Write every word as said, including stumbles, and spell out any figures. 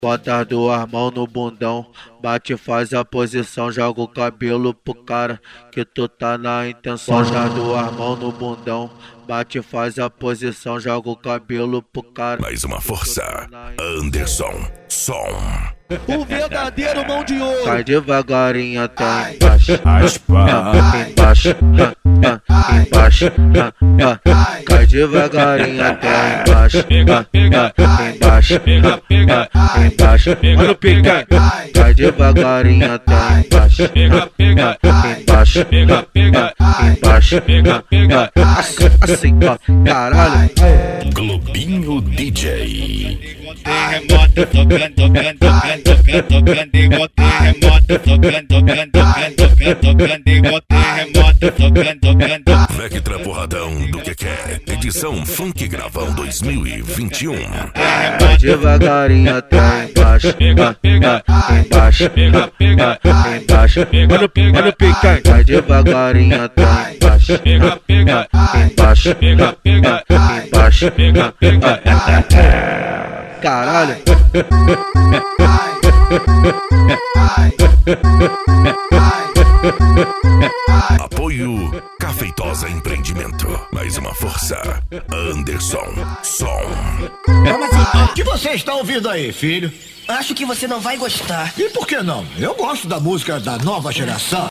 Bota as duas mãos no bundão, bate, faz a posição, joga o cabelo pro cara que tu tá na intenção. Bota as duas mãos no bundão, bate, faz a posição, joga o cabelo pro cara. Mais uma força, Anderson Som. O verdadeiro mão de ouro. Cai devagarinho até embaixo, Aspa. embaixo, embaixo, cai devagarinho até embaixo, embaixo, embaixo, olha o pique, cai devagarinho até embaixo, embaixo, embaixo, assim, ó, caralho. Globinho D J. Terremoto tocando, tocando, tocando, tocando, tocando igual terremoto tocando, tocando, tocando, tocando, tocando igual terremoto tocando, tocando. Vectra Porradão do que quer. Edição Funk Gravão dois mil e vinte e um. Vai devagarinho até embaixo, embaixo, embaixo, olha o olha o pique, vai devagarinho até embaixo, embaixo, embaixo, caralho. Apoio Cafeitosa Empreendimento. Mais uma força, Anderson Som. Como assim? O que você está ouvindo aí, filho? Acho que você não vai gostar. E por que não? Eu gosto da música da nova geração.